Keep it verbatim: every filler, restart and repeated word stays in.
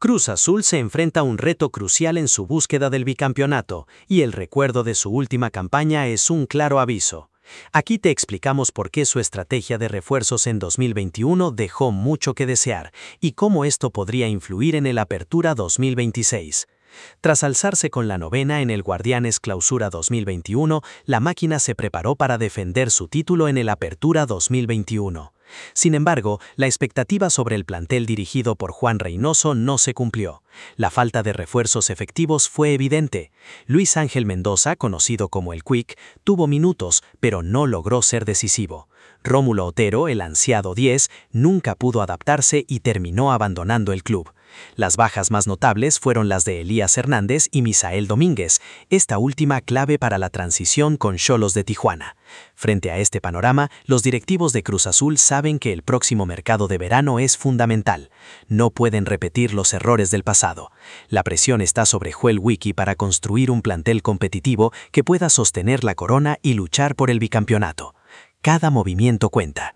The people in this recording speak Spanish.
Cruz Azul se enfrenta a un reto crucial en su búsqueda del bicampeonato, y el recuerdo de su última campaña es un claro aviso. Aquí te explicamos por qué su estrategia de refuerzos en dos mil veintiuno dejó mucho que desear, y cómo esto podría influir en el Apertura dos mil veintiséis. Tras alzarse con la novena en el Guardianes Clausura dos mil veintiuno, la máquina se preparó para defender su título en el Apertura dos mil veintiuno. Sin embargo, la expectativa sobre el plantel dirigido por Juan Reynoso no se cumplió. La falta de refuerzos efectivos fue evidente. Luis Ángel Mendoza, conocido como el Quick, tuvo minutos, pero no logró ser decisivo. Rómulo Otero, el ansiado diez, nunca pudo adaptarse y terminó abandonando el club. Las bajas más notables fueron las de Elías Hernández y Misael Domínguez, esta última clave para la transición con Xolos de Tijuana. Frente a este panorama, los directivos de Cruz Azul saben que el próximo mercado de verano es fundamental. No pueden repetir los errores del pasado. La presión está sobre Joel Wiki para construir un plantel competitivo que pueda sostener la corona y luchar por el bicampeonato. Cada movimiento cuenta.